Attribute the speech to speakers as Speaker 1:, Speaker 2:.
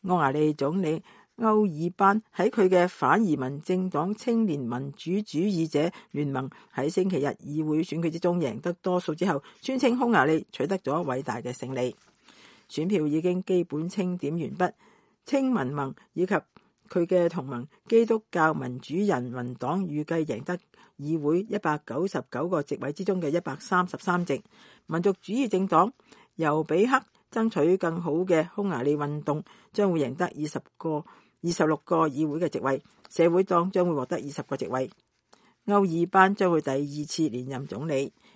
Speaker 1: 匈牙利總理歐爾班喺佢嘅反移民政黨青年民主主義者聯盟喺星期日議會選舉之中贏得多數之後，宣稱匈牙利取得咗偉大嘅勝利。選票已經基本清點完畢，青民盟以及佢嘅同盟基督教民主人民黨預計贏得議會199個席位之中嘅133席。民族主義政黨由比克爭取更好嘅匈牙利運動將會贏得26個議會嘅席位，社會黨將會獲得20個席位。歐爾班將會第二次連任總理。